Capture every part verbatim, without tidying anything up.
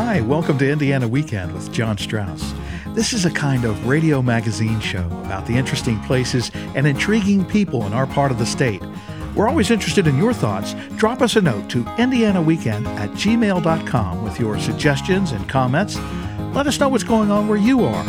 Hi, welcome to Indiana Weekend with John Strauss. This is a kind of radio magazine show about the interesting places and intriguing people in our part of the state. We're always interested in your thoughts. Drop us a note to indiana weekend at gmail dot com with your suggestions and comments. Let us know what's going on where you are.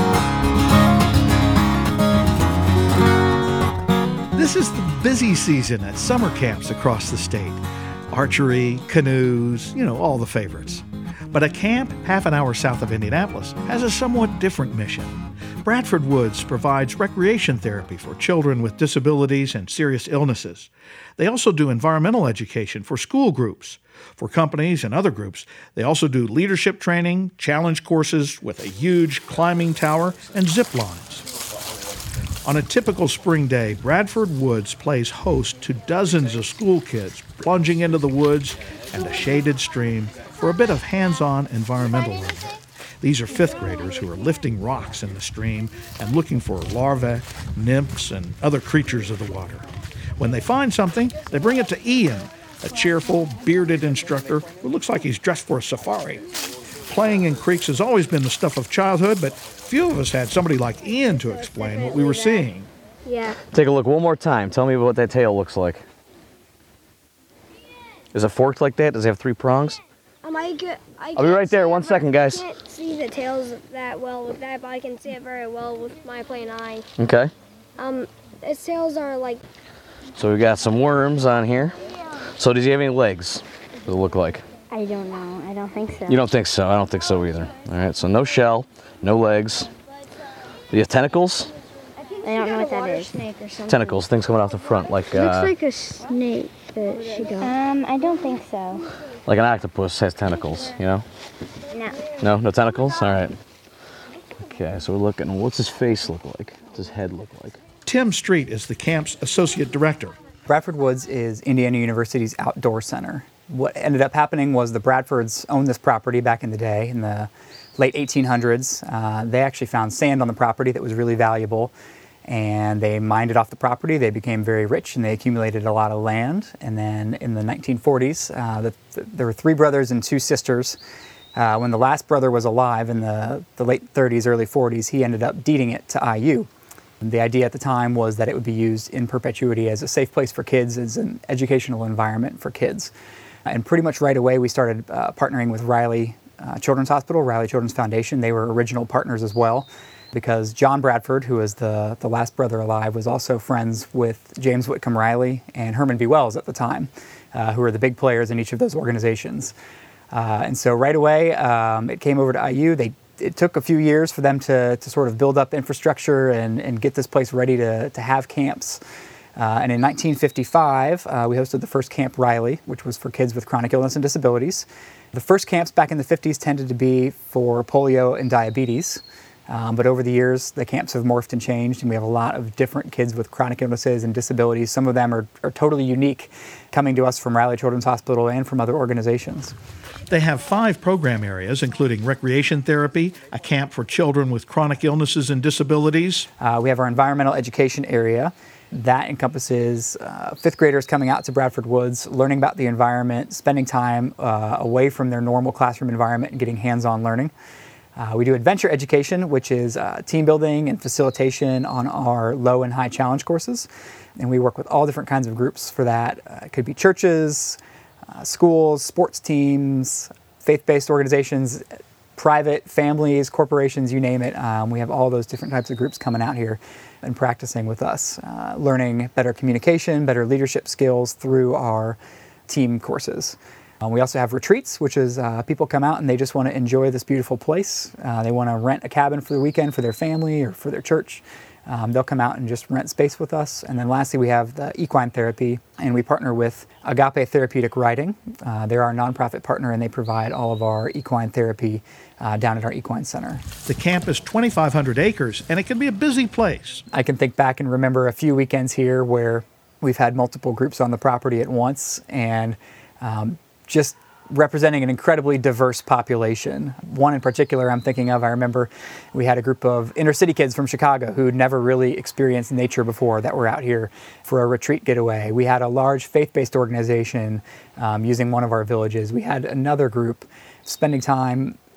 This is the busy season at summer camps across the state. Archery, canoes, you know, all the favorites. But a camp half an hour south of Indianapolis has a somewhat different mission. Bradford Woods provides recreation therapy for children with disabilities and serious illnesses. They also do environmental education for school groups. For companies and other groups, they also do leadership training, challenge courses with a huge climbing tower, and zip lines. On a typical spring day, Bradford Woods plays host to dozens of school kids plunging into the woods and a shaded stream for a bit of hands-on environmental learning. These are fifth graders who are lifting rocks in the stream and looking for larvae, nymphs, and other creatures of the water. When they find something, they bring it to Ian, a cheerful, bearded instructor who looks like he's dressed for a safari. Playing in creeks has always been the stuff of childhood, but few of us had somebody like Ian to explain what we were seeing. Yeah. Take a look one more time. Tell me what that tail looks like. Is it forked like that? Does it have three prongs? Um, I get, I I'll be right there. One second, guys. I can't see the tails that well with that, but I can see it very well with my plain eye. Okay. Um, its tails are like... So we got some worms on here. So does he have any legs? What does it look like? I don't know. I don't think so. You don't think so? I don't think so either. All right, so no shell, no legs. Do you have tentacles? I don't know what that is. Snake or something. Tentacles, things coming off the front, like Looks uh, like a snake, but she don't. Um, I don't think so. like an octopus has tentacles, you know? No. No, no tentacles? All right. Okay, so we're looking, what's his face look like? What's his head look like? Tim Street is the camp's associate director. Bradford Woods is Indiana University's outdoor center. What ended up happening was the Bradfords owned this property back in the day, in the late eighteen hundreds. Uh, they actually found sand on the property that was really valuable, and they mined it off the property. They became very rich, and they accumulated a lot of land. And then in the nineteen forties, uh, the, the, there were three brothers and two sisters. Uh, when the last brother was alive in the, the late thirties, early forties, he ended up deeding it to I U. The idea at the time was that it would be used in perpetuity as a safe place for kids, as an educational environment for kids. And pretty much right away, we started uh, partnering with Riley uh, Children's Hospital, Riley Children's Foundation. They were original partners as well, because John Bradford, who was the, the last brother alive, was also friends with James Whitcomb Riley and Herman B. Wells at the time, uh, who were the big players in each of those organizations. Uh, and so right away, um, it came over to I U. They It took a few years for them to, to sort of build up infrastructure and, and get this place ready to, to have camps. Uh, and in nineteen fifty-five, uh, we hosted the first Camp Riley, which was for kids with chronic illness and disabilities. The first camps back in the fifties tended to be for polio and diabetes. Um, but over the years, the camps have morphed and changed, and we have a lot of different kids with chronic illnesses and disabilities. Some of them are, are totally unique, coming to us from Riley Children's Hospital and from other organizations. They have five program areas, including recreation therapy, a camp for children with chronic illnesses and disabilities. Uh, we have our environmental education area. That encompasses uh, fifth graders coming out to Bradford Woods, learning about the environment, spending time uh, away from their normal classroom environment and getting hands-on learning. Uh, we do adventure education, which is uh, team building and facilitation on our low and high challenge courses. And we work with all different kinds of groups for that. Uh, it could be churches, uh, schools, sports teams, faith-based organizations, private, families, corporations, you name it. Um, we have all those different types of groups coming out here and practicing with us, uh, learning better communication, better leadership skills through our team courses. Uh, we also have retreats, which is uh, people come out and they just want to enjoy this beautiful place. Uh, they want to rent a cabin for the weekend for their family or for their church. Um, they'll come out and just rent space with us. And then lastly, we have the equine therapy, and we partner with Agape Therapeutic Riding. Uh, they're our nonprofit partner, and they provide all of our equine therapy uh, down at our equine center. The camp is twenty-five hundred acres, and it can be a busy place. I can think back and remember a few weekends here where we've had multiple groups on the property at once, and um, just representing an incredibly diverse population. One in particular I'm thinking of, I remember we had a group of inner city kids from Chicago who'd never really experienced nature before that were out here for a retreat getaway. We had a large faith-based organization um, using one of our villages. We had another group spending time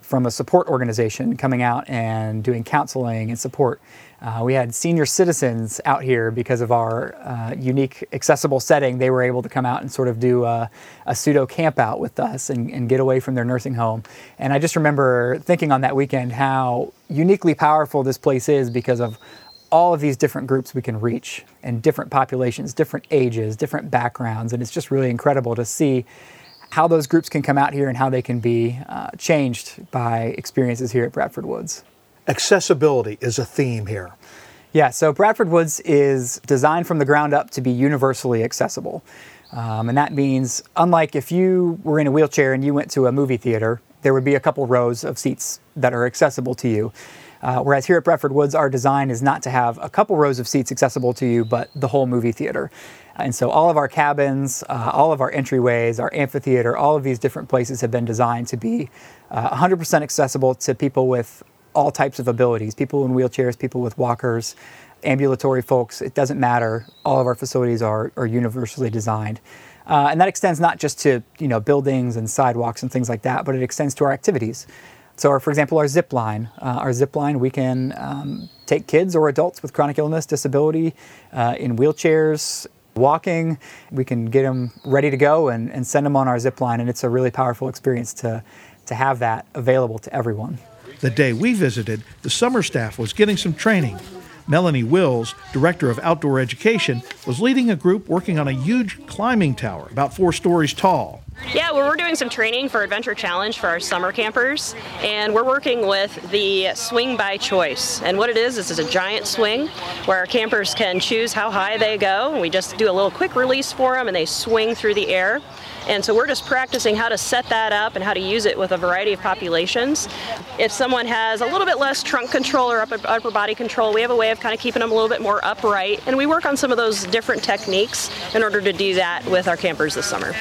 from a support organization coming out and doing counseling and support. Uh, we had senior citizens out here because of our uh, unique accessible setting. They were able to come out and sort of do a, a pseudo camp out with us and, and get away from their nursing home. And I just remember thinking on that weekend how uniquely powerful this place is because of all of these different groups we can reach and different populations, different ages, different backgrounds. And it's just really incredible to see how those groups can come out here and how they can be uh, changed by experiences here at Bradford Woods. Accessibility is a theme here. Yeah, so Bradford Woods is designed from the ground up to be universally accessible. Um, and that means, unlike if you were in a wheelchair and you went to a movie theater, there would be a couple rows of seats that are accessible to you. Uh, whereas here at Bradford Woods, our design is not to have a couple rows of seats accessible to you, but the whole movie theater. And so all of our cabins, uh, all of our entryways, our amphitheater, all of these different places have been designed to be uh, one hundred percent accessible to people with all types of abilities, people in wheelchairs, people with walkers, ambulatory folks. It doesn't matter. All of our facilities are, are universally designed. Uh, and that extends not just to, you know, buildings and sidewalks and things like that, but it extends to our activities. So, our, for example, our zip line. Uh, our zip line, we can um, take kids or adults with chronic illness, disability, uh, in wheelchairs, walking. We can get them ready to go and, and send them on our zip line, and it's a really powerful experience to, to have that available to everyone. The day we visited, the summer staff was getting some training. Melanie Wills, Director of Outdoor Education, was leading a group working on a huge climbing tower about four stories tall. Yeah, well, we're doing some training for Adventure Challenge for our summer campers, and we're working with the Swing by Choice. And what it is, is it's a giant swing where our campers can choose how high they go, and we just do a little quick release for them, and they swing through the air. And so we're just practicing how to set that up and how to use it with a variety of populations. If someone has a little bit less trunk control or upper, upper body control, we have a way of kind of keeping them a little bit more upright, and we work on some of those different techniques in order to do that with our campers this summer.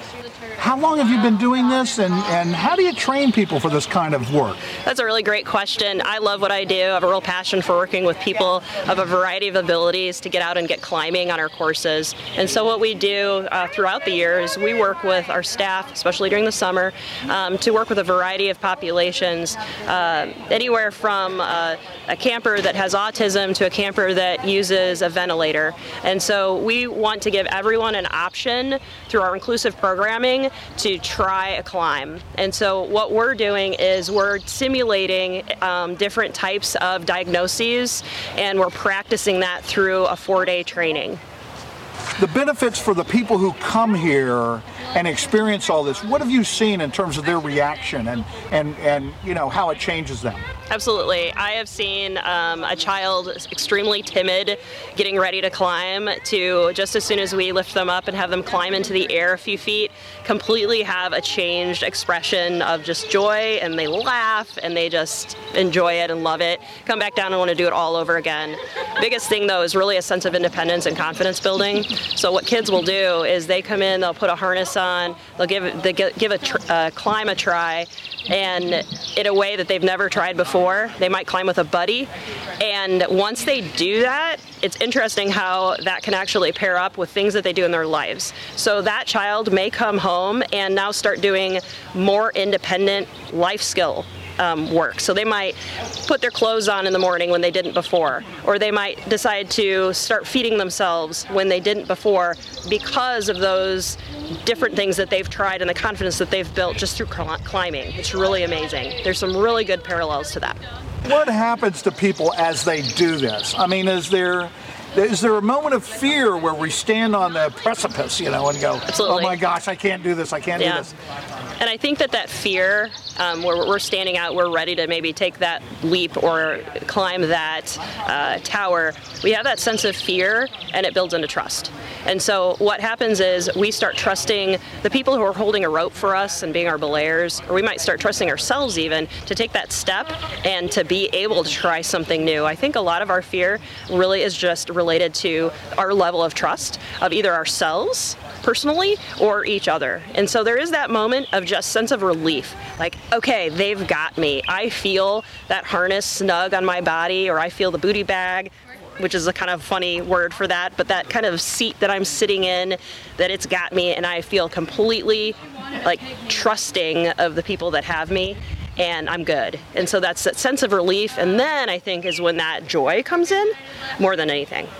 How long have you been doing this, and, and how do you train people for this kind of work? That's a really great question. I love what I do. I have a real passion for working with people of a variety of abilities to get out and get climbing on our courses. And so what we do uh, throughout the year is we work with our staff, especially during the summer, um, to work with a variety of populations, uh, anywhere from uh, a camper that has autism to a camper that uses a ventilator. And so we want to give everyone an option through our inclusive programming to try a climb. And so what we're doing is we're simulating um, different types of diagnoses, and we're practicing that through a four-day training. The benefits for the people who come here and experience all this, what have you seen in terms of their reaction and, and, and you know, how it changes them? Absolutely. I have seen um, a child extremely timid getting ready to climb to just as soon as we lift them up and have them climb into the air a few feet, completely have a changed expression of just joy, and they laugh and they just enjoy it and love it, come back down and want to do it all over again. Biggest thing though is really a sense of independence and confidence building. So what kids will do is they come in, they'll put a harness on, they'll give, they give a tr- uh, climb a try, and in a way that they've never tried before. They might climb with a buddy, and once they do that, it's interesting how that can actually pair up with things that they do in their lives. So that child may come home and now start doing more independent life skill Um, work. So they might put their clothes on in the morning when they didn't before, or they might decide to start feeding themselves when they didn't before because of those different things that they've tried and the confidence that they've built just through cl- climbing. It's really amazing. There's some really good parallels to that. What happens to people as they do this? I mean, is there is there a moment of fear where we stand on the precipice, you know, and go, Absolutely. oh my gosh, I can't do this, I can't Yeah. do this? And I think that that fear, um, where we're standing out, we're ready to maybe take that leap or climb that uh, tower, we have that sense of fear, and it builds into trust. And so what happens is we start trusting the people who are holding a rope for us and being our belayers, or we might start trusting ourselves even to take that step and to be able to try something new. I think a lot of our fear really is just related to our level of trust of either ourselves personally or each other. And so there is that moment of just sense of relief, like, okay, they've got me. I feel that harness snug on my body, or I feel the booty bag, which is a kind of funny word for that, but that kind of seat that I'm sitting in, that it's got me, and I feel completely like trusting of the people that have me. and I'm good. And so that's that sense of relief, and then I think is when that joy comes in more than anything.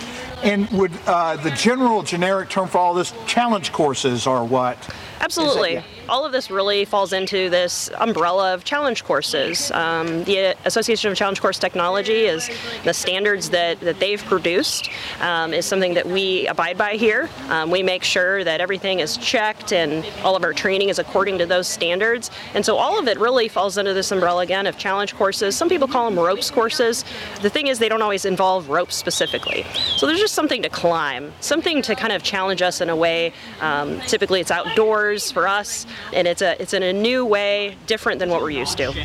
And would uh, the general generic term for all this, challenge courses are what? Absolutely. Is it- All of this really falls into this umbrella of challenge courses. Um, the Association of Challenge Course Technology is the standards that, that they've produced um, is something that we abide by here. Um, we make sure that everything is checked and all of our training is according to those standards. And so all of it really falls under this umbrella again of challenge courses. Some people call them ropes courses. The thing is they don't always involve ropes specifically. So there's just something to climb, something to kind of challenge us in a way. Um, typically it's outdoors for us. And it's a it's in a new way, different than what we're used to.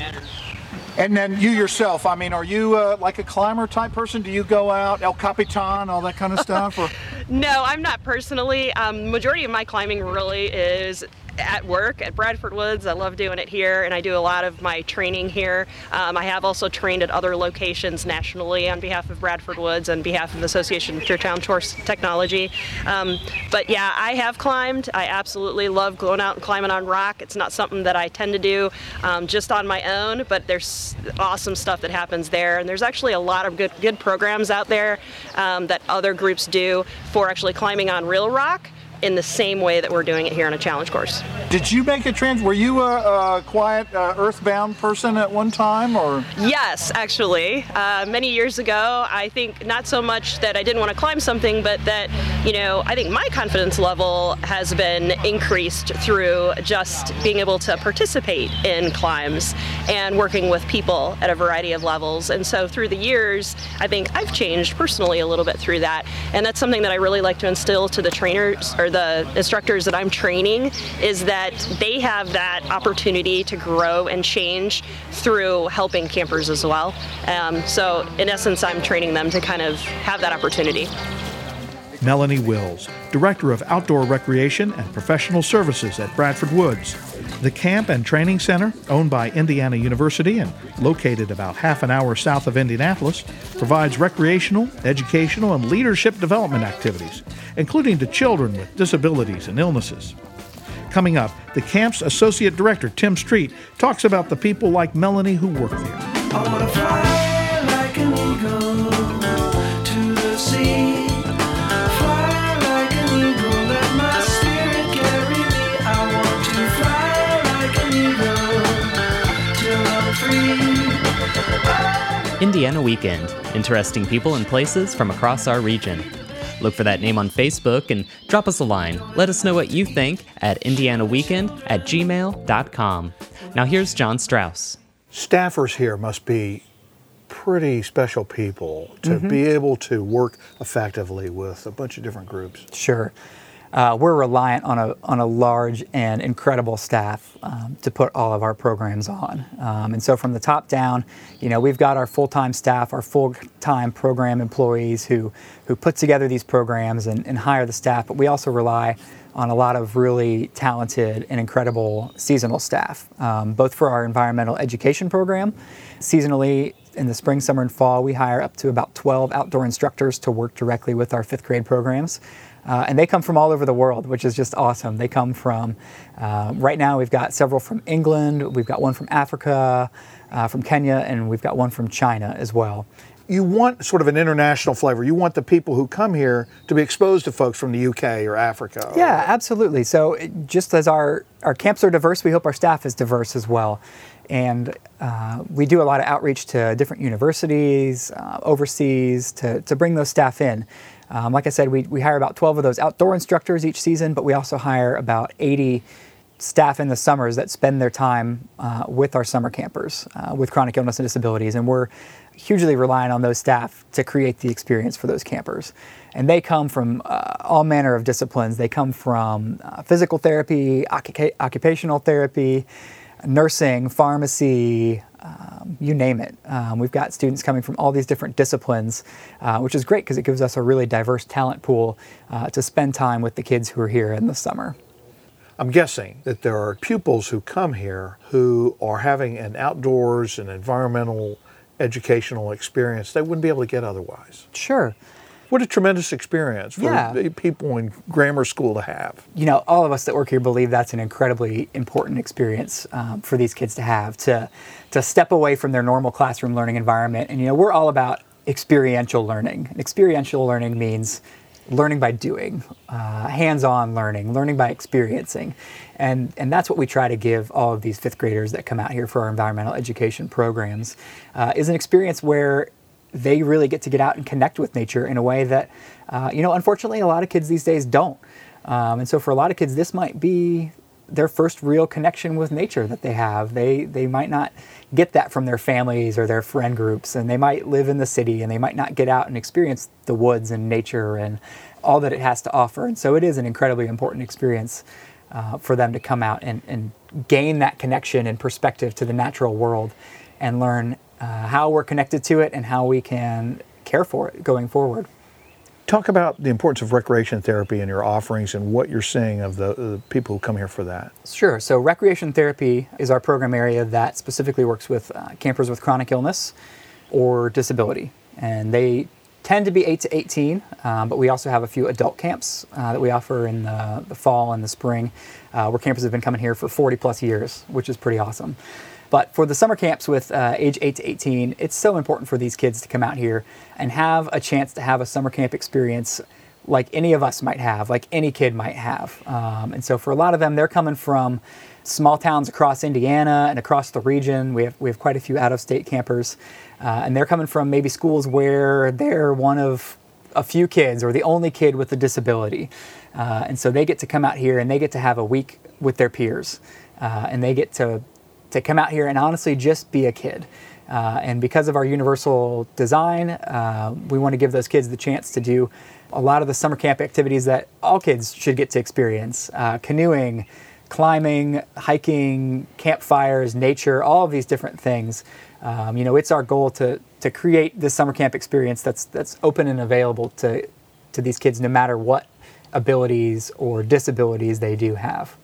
And then you yourself, I mean, are you uh, like a climber type person? Do you go out, El Capitan, all that kind of stuff? Or? No, I'm not personally. Um, majority of my climbing really is at work at Bradford Woods. I love doing it here, and I do a lot of my training here. Um, I have also trained at other locations nationally on behalf of Bradford Woods and behalf of the Association for Challenge Course Technology. Um, but yeah, I have climbed. I absolutely love going out and climbing on rock. It's not something that I tend to do um, just on my own, but there's awesome stuff that happens there, and there's actually a lot of good good programs out there um, that other groups do for actually climbing on real rock in the same way that we're doing it here on a challenge course. Did you make a trans? Were you a, a quiet, uh, earthbound person at one time, or? Yes, actually. Uh, many years ago, I think not so much that I didn't want to climb something, but that, you know, I think my confidence level has been increased through just being able to participate in climbs and working with people at a variety of levels. And so through the years, I think I've changed personally a little bit through that. And that's something that I really like to instill to the trainers or the instructors that I'm training, is that they have that opportunity to grow and change through helping campers as well. Um, so in essence, I'm training them to kind of have that opportunity. Melanie Wills, Director of Outdoor Recreation and Professional Services at Bradford Woods. The camp and training center, owned by Indiana University and located about half an hour south of Indianapolis, provides recreational, educational, and leadership development activities, including to children with disabilities and illnesses. Coming up, the camp's Associate Director, Tim Street, talks about the people like Melanie who work there. I wanna fly like an eagle to the sea. Fly like an eagle, let my spirit carry me. I want to fly like an eagle till I'm free. Indiana Weekend. Interesting people and places from across our region. Look for that name on Facebook and drop us a line. Let us know what you think at indianaweekend at gmail dot com. Now here's John Strauss. Staffers here must be pretty special people to mm-hmm. be able to work effectively with a bunch of different groups. Sure. Uh, we're reliant on a on a large and incredible staff um, to put all of our programs on. Um, and so from the top down, you know, we've got our full-time staff, our full-time program employees who, who put together these programs and, and hire the staff, but we also rely on a lot of really talented and incredible seasonal staff, um, both for our environmental education program. Seasonally, in the spring, summer, and fall, we hire up to about twelve outdoor instructors to work directly with our fifth grade programs. Uh, and they come from all over the world, which is just awesome. They come from, uh, right now we've got several from England, we've got one from Africa, uh, from Kenya, and we've got one from China as well. You want sort of an international flavor. You want the people who come here to be exposed to folks from the U K or Africa. Or... Yeah, absolutely. So it, just as our, our camps are diverse, we hope our staff is diverse as well. And uh, we do a lot of outreach to different universities, uh, overseas, to, to bring those staff in. Um, like I said, we, we hire about twelve of those outdoor instructors each season, but we also hire about eighty staff in the summers that spend their time uh, with our summer campers uh, with chronic illness and disabilities. And we're hugely reliant on those staff to create the experience for those campers. And they come from uh, all manner of disciplines. They come from uh, physical therapy, occupa- occupational therapy, nursing, pharmacy, um, you name it. Um, we've got students coming from all these different disciplines, uh, which is great because it gives us a really diverse talent pool uh, to spend time with the kids who are here in the summer. I'm guessing that there are pupils who come here who are having an outdoors and environmental educational experience they wouldn't be able to get otherwise. Sure. What a tremendous experience for Yeah. the people in grammar school to have. You know, all of us that work here believe that's an incredibly important experience um, for these kids to have, to to step away from their normal classroom learning environment. And, you know, we're all about experiential learning. And experiential learning means learning by doing, uh, hands-on learning, learning by experiencing. And, and that's what we try to give all of these fifth graders that come out here for our environmental education programs, uh, is an experience where they really get to get out and connect with nature in a way that, uh, you know, unfortunately a lot of kids these days don't. Um, and so for a lot of kids, this might be their first real connection with nature that they have. They they might not get that from their families or their friend groups, and they might live in the city and they might not get out and experience the woods and nature and all that it has to offer. And so it is an incredibly important experience uh, for them to come out and, and gain that connection and perspective to the natural world and learn uh, how we're connected to it and how we can care for it going forward. Talk about the importance of recreation therapy in your offerings and what you're seeing of the, the people who come here for that. Sure. So recreation therapy is our program area that specifically works with uh, campers with chronic illness or disability. And they tend to be eight to eighteen, um, but we also have a few adult camps uh, that we offer in the, the fall and the spring, uh, where campers have been coming here for forty plus years, which is pretty awesome. But for the summer camps with uh, age eight to eighteen, it's so important for these kids to come out here and have a chance to have a summer camp experience like any of us might have, like any kid might have. Um, and so for a lot of them, they're coming from small towns across Indiana and across the region. We have, we have quite a few out-of-state campers. Uh, and they're coming from maybe schools where they're one of a few kids or the only kid with a disability. Uh, and so they get to come out here and they get to have a week with their peers. Uh, and they get to to come out here and honestly just be a kid. Uh, and because of our universal design, uh, we want to give those kids the chance to do a lot of the summer camp activities that all kids should get to experience. Uh, canoeing, climbing, hiking, campfires, nature, all of these different things. Um, you know, it's our goal to to create this summer camp experience that's that's open and available to, to these kids no matter what abilities or disabilities they do have.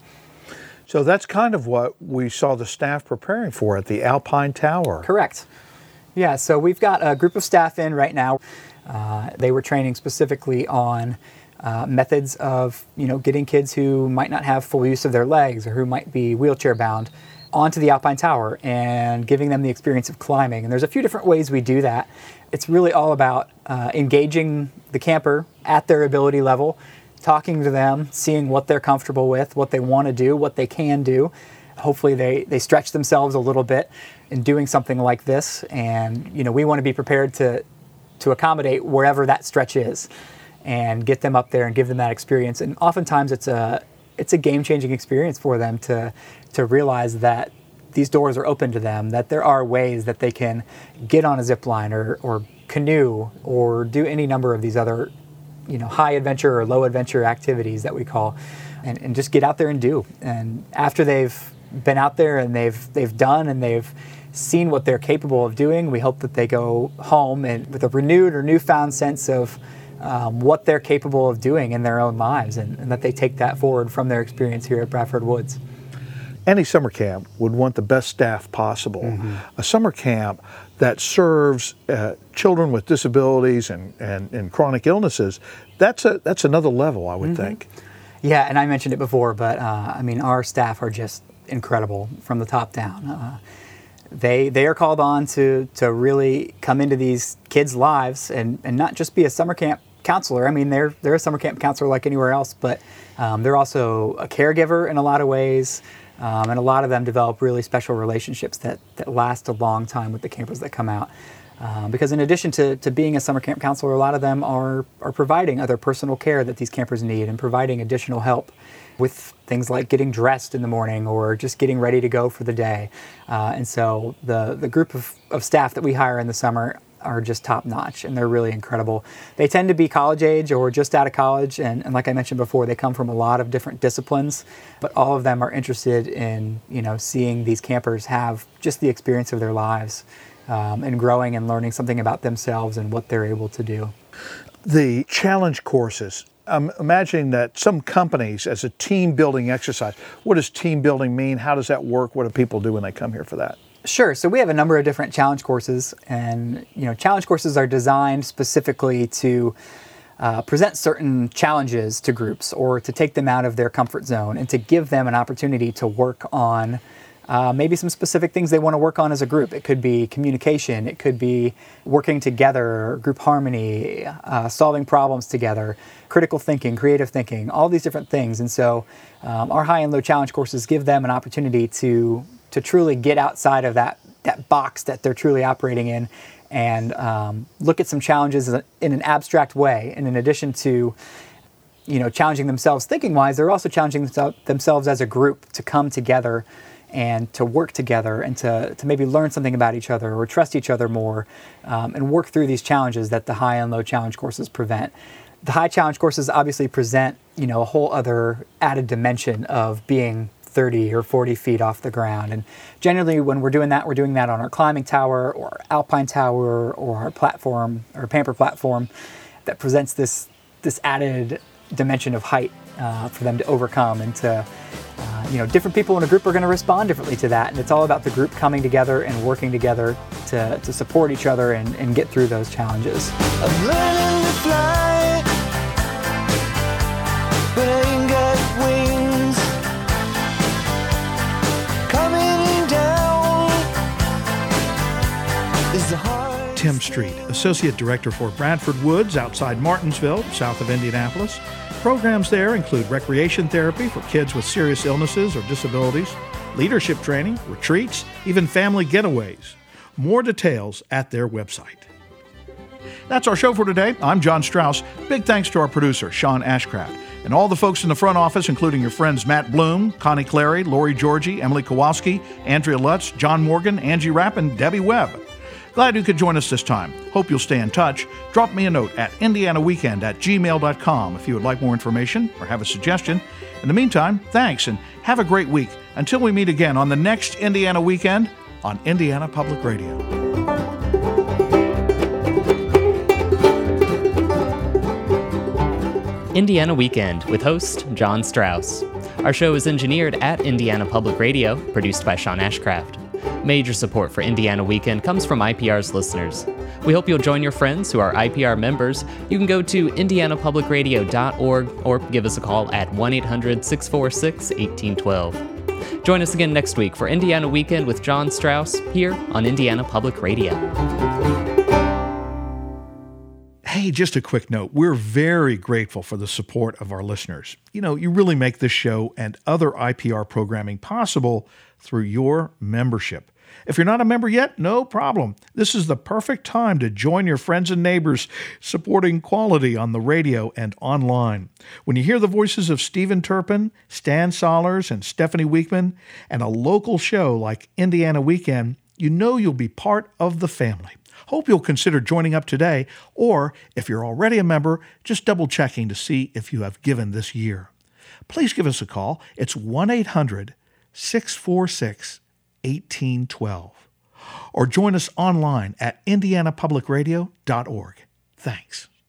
So that's kind of what we saw the staff preparing for at the Alpine Tower. Correct. Yeah, so we've got a group of staff in right now. Uh, they were training specifically on uh, methods of, you know, getting kids who might not have full use of their legs or who might be wheelchair bound onto the Alpine Tower and giving them the experience of climbing. And there's a few different ways we do that. It's really all about uh, engaging the camper at their ability level, talking to them, seeing what they're comfortable with, what they want to do, what they can do. Hopefully they, they stretch themselves a little bit in doing something like this. And, you know, we want to be prepared to, to accommodate wherever that stretch is and get them up there and give them that experience. And oftentimes it's a, it's a game-changing experience for them to, to realize that these doors are open to them, that there are ways that they can get on a zip line or, or canoe or do any number of these other, you know, high adventure or low adventure activities that we call, and, and just get out there and do. And after they've been out there and they've they've done and they've seen what they're capable of doing, we hope that they go home and with a renewed or newfound sense of um, what they're capable of doing in their own lives, and, and that they take that forward from their experience here at Bradford Woods. Any summer camp would want the best staff possible. Mm-hmm. A summer camp that serves uh, children with disabilities and, and, and chronic illnesses, that's a that's another level, I would mm-hmm. think. Yeah, and I mentioned it before, but uh, I mean, our staff are just incredible from the top down. Uh, they they are called on to to really come into these kids' lives and, and not just be a summer camp counselor. I mean, they're they're a summer camp counselor like anywhere else, but um, they're also a caregiver in a lot of ways. Um, and a lot of them develop really special relationships that, that last a long time with the campers that come out. Um, because in addition to, to being a summer camp counselor, a lot of them are, are providing other personal care that these campers need and providing additional help with things like getting dressed in the morning or just getting ready to go for the day. Uh, and so the, the group of, of staff that we hire in the summer are just top notch, and they're really incredible. They tend to be college age or just out of college, and, and like I mentioned before, they come from a lot of different disciplines, but all of them are interested in, you know, seeing these campers have just the experience of their lives um, and growing and learning something about themselves and what they're able to do. The challenge courses, I'm imagining that some companies, as a team building exercise, what does team building mean? How does that work? What do people do when they come here for that? Sure. So we have a number of different challenge courses, and you know, challenge courses are designed specifically to uh, present certain challenges to groups or to take them out of their comfort zone and to give them an opportunity to work on Uh, maybe some specific things they want to work on as a group. It could be communication, it could be working together, group harmony, uh, solving problems together, critical thinking, creative thinking, all these different things. And so um, our high and low challenge courses give them an opportunity to to truly get outside of that, that box that they're truly operating in and um, look at some challenges in an abstract way. And in addition to you know, challenging themselves thinking-wise, they're also challenging themselves as a group to come together and to work together and to, to maybe learn something about each other or trust each other more um, and work through these challenges that the high and low challenge courses prevent. The high challenge courses obviously present, you know, a whole other added dimension of being thirty or forty feet off the ground. And generally when we're doing that, we're doing that on our climbing tower or our alpine tower or our platform or Pamper platform that presents this, this added dimension of height uh, for them to overcome and to Uh, you know, different people in a group are going to respond differently to that, and it's all about the group coming together and working together to, to support each other and, and get through those challenges. I'm learning to fly, but I ain't got wings. Coming down is the hard. Tim Street, Associate Director for Bradford Woods outside Martinsville, south of Indianapolis. Programs there include recreation therapy for kids with serious illnesses or disabilities, leadership training, retreats, even family getaways. More details at their website. That's our show for today. I'm John Strauss. Big thanks to our producer, Sean Ashcraft, and all the folks in the front office, including your friends Matt Bloom, Connie Clary, Lori Georgie, Emily Kowalski, Andrea Lutz, John Morgan, Angie Rapp, and Debbie Webb. Glad you could join us this time. Hope you'll stay in touch. Drop me a note at indiana weekend at gmail dot com if you would like more information or have a suggestion. In the meantime, thanks and have a great week. Until we meet again on the next Indiana Weekend on Indiana Public Radio. Indiana Weekend with host John Strauss. Our show is engineered at Indiana Public Radio, produced by Sean Ashcraft. Major support for Indiana Weekend comes from I P R's listeners. We hope you'll join your friends who are I P R members. You can go to indiana public radio dot org or give us a call at one eight hundred six four six one eight one two. Join us again next week for Indiana Weekend with John Strauss here on Indiana Public Radio. Hey, just a quick note. We're very grateful for the support of our listeners. You know, you really make this show and other I P R programming possible through your membership. If you're not a member yet, no problem. This is the perfect time to join your friends and neighbors supporting quality on the radio and online. When you hear the voices of Stephen Turpin, Stan Sollers, and Stephanie Weekman, and a local show like Indiana Weekend, you know you'll be part of the family. Hope you'll consider joining up today, or if you're already a member, just double-checking to see if you have given this year. Please give us a call. It's one eight hundred six four six one eight one two. Or join us online at indiana public radio dot org. Thanks.